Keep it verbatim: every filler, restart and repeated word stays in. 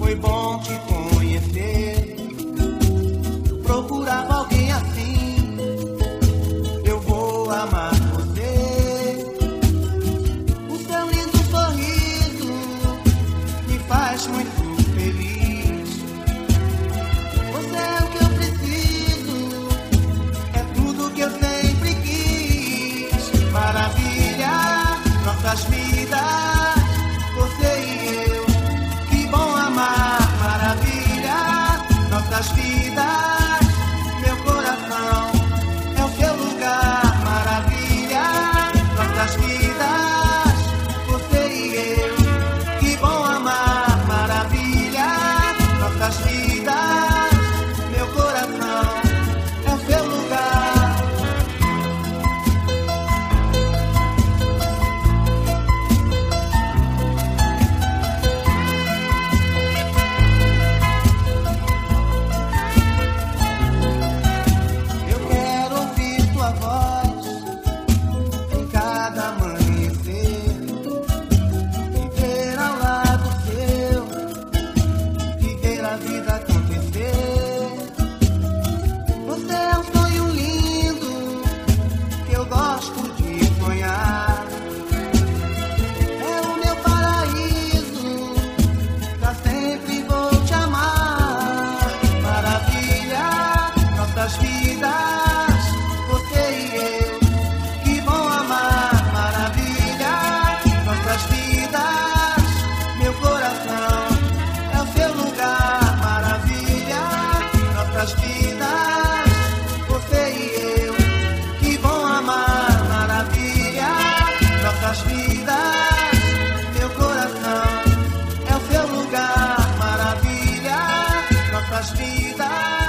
foi bom te conhecer. Eu procurava alguém assim, eu vou amar você. O seu lindo sorriso me faz muito feliz. Você é o que eu preciso, é tudo que eu sempre quis. Maravilha, nossas vidas, você e eu. Que bom amar, maravilha, nossas vidas. Meu coração é o seu lugar, maravilha, nossas vidas, você e eu. Que bom amar, maravilha, nossas vidas. Meu coração é o seu lugar. Nossas vidas, meu coração é o seu lugar, maravilha, nossas vidas.